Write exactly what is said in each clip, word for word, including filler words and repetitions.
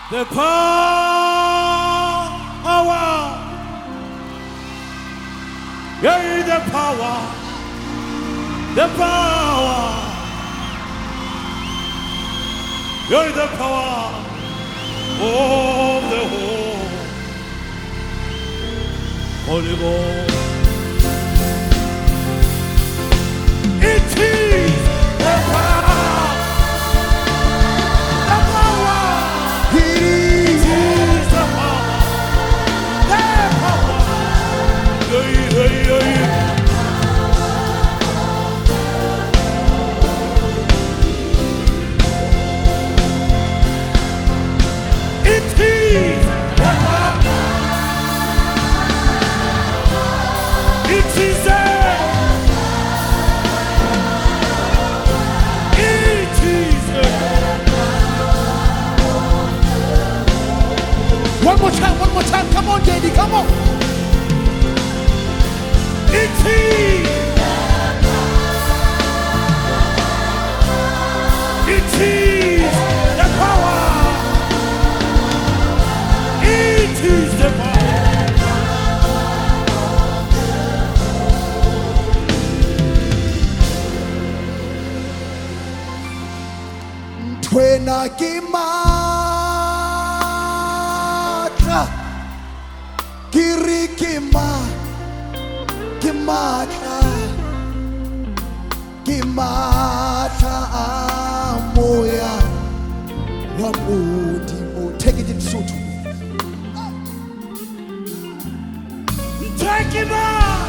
The power, yeah, the power, the power, yeah, the power of the whole Holy Ghost. It is the power, the power. It is the power, the power. Yeah, yeah, yeah, yeah. It is the power. It is the one more time, one more time. Come on, Daddy, come on. It is. It is the power. It is the power. Twena kima. Kiri kima, kimata, kimata amoya wabudi mo. Take it in Sotho. Take him out,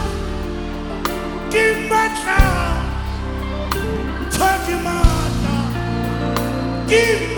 kimata, take him out, kimata.